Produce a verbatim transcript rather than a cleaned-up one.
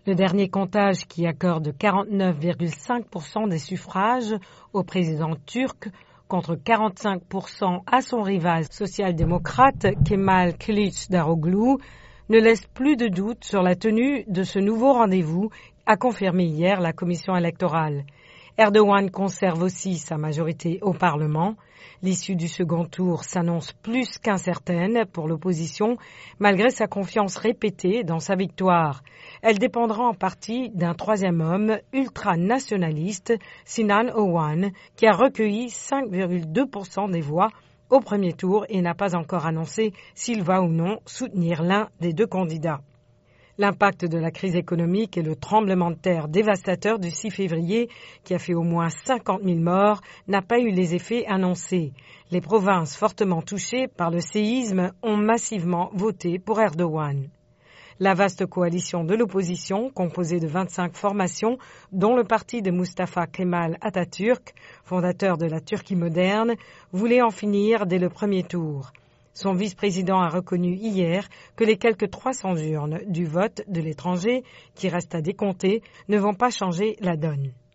Le dernier comptage, qui accorde quarante-neuf virgule cinq pour cent des suffrages au président turc contre quarante-cinq pour cent à son rival social-démocrate Kemal Kılıçdaroğlu, ne laisse plus de doute sur la tenue de ce nouveau rendez-vous, a confirmé hier la commission électorale. Erdogan conserve aussi sa majorité au Parlement. L'issue du second tour s'annonce plus qu'incertaine pour l'opposition, malgré sa confiance répétée dans sa victoire. Elle dépendra en partie d'un troisième homme ultranationaliste, Sinan Oğan, qui a recueilli cinq virgule deux pour cent des voix au premier tour et n'a pas encore annoncé s'il va ou non soutenir l'un des deux candidats. L'impact de la crise économique et le tremblement de terre dévastateur du six février, qui a fait au moins cinquante mille morts, n'a pas eu les effets annoncés. Les provinces fortement touchées par le séisme ont massivement voté pour Erdogan. La vaste coalition de l'opposition, composée de vingt-cinq formations, dont le parti de Mustafa Kemal Atatürk, fondateur de la Turquie moderne, voulait en finir dès le premier tour. Son vice-président a reconnu hier que les quelques trois cents urnes du vote de l'étranger, qui restent à décompter, ne vont pas changer la donne.